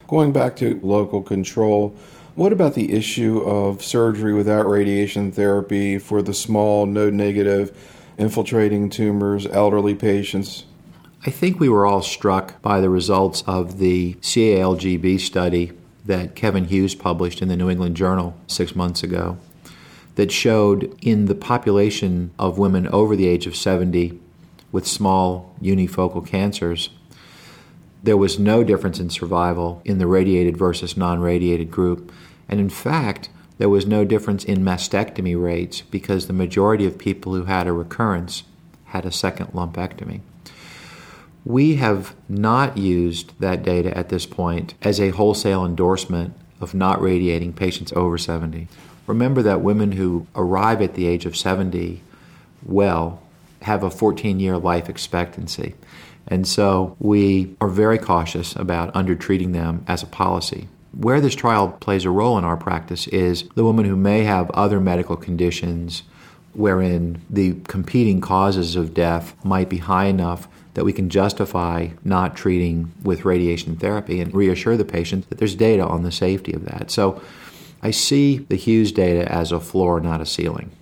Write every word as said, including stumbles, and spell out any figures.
Going back to local control, what about the issue of surgery without radiation therapy for the small, node-negative, infiltrating tumors, elderly patients? I think we were all struck by the results of the C A L G B study that Kevin Hughes published in the New England Journal six months ago that showed in the population of women over the age of seventy with small unifocal cancers, there was no difference in survival in the radiated versus non-radiated group. And in fact, there was no difference in mastectomy rates because the majority of people who had a recurrence had a second lumpectomy. We have not used that data at this point as a wholesale endorsement of not radiating patients over seventy. Remember that women who arrive at the age of seventy well have a fourteen-year life expectancy. And so we are very cautious about undertreating them as a policy. Where this trial plays a role in our practice is the women who may have other medical conditions wherein the competing causes of death might be high enough that we can justify not treating with radiation therapy and reassure the patient that there's data on the safety of that. So I see the Hughes data as a floor, not a ceiling.